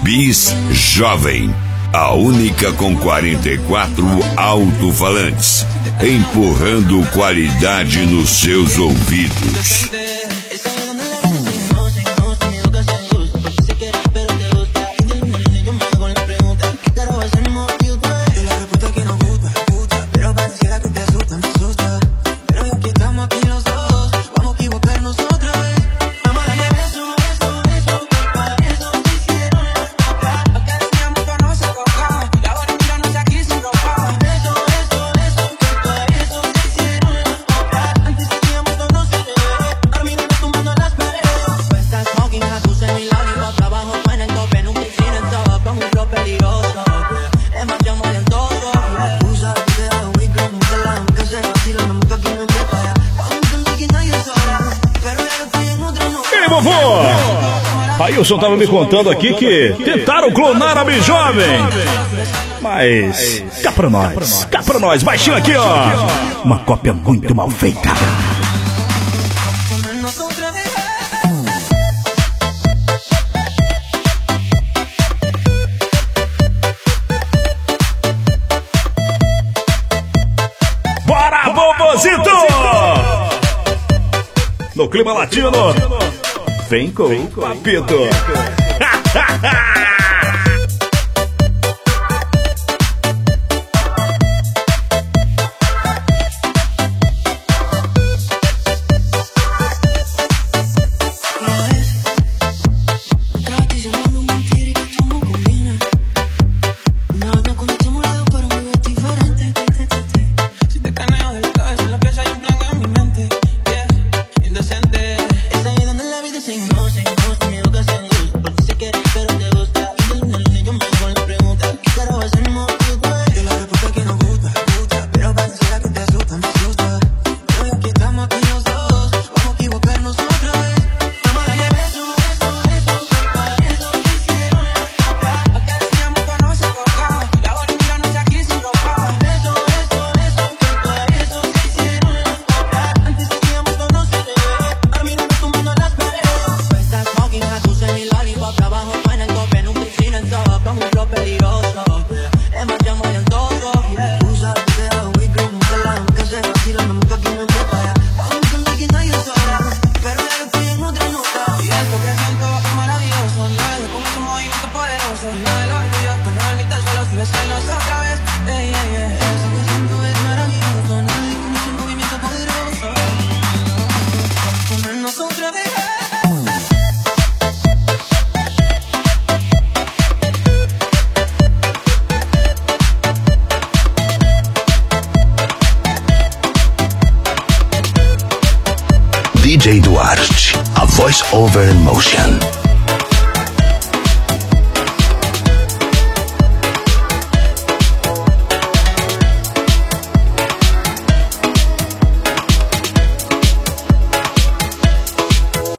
Bis Jovem, a única com 44 alto-falantes, empurrando qualidade nos seus ouvidos. Ailson tava me contando aqui que tentaram clonar a Bis Jovem, mas cá pra nós, baixinho aqui, ó, uma cópia muito mal feita. Bora, vovozito! No clima latino, vem com o papito. DJ Duarte, a voice over in motion.